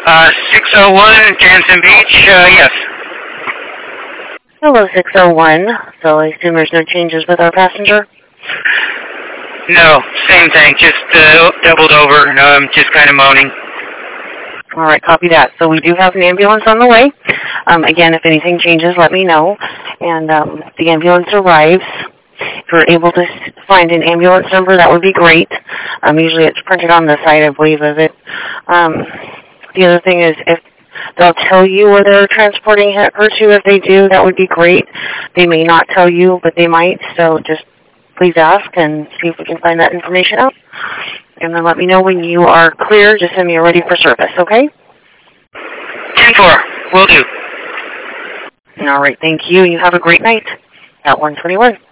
601 Jansen Beach, yes. Hello, 601. So I assume there's no changes with our passenger? No, same thing, just doubled over. Just kind of moaning. All right, copy that. So we do have an ambulance on the way. Again, if anything changes, let me know. And the ambulance arrives. If you're able to find an ambulance number, that would be great. Usually it's printed on the side, I believe, of it. The other thing is if they'll tell you where they're transporting her to. If they do, that would be great. They may not tell you, but they might. So just please ask and see if we can find that information out. And then let me know when you are clear. Just send me a ready for service, okay? 10-4, will do. All right, thank you. You have a great night at 121.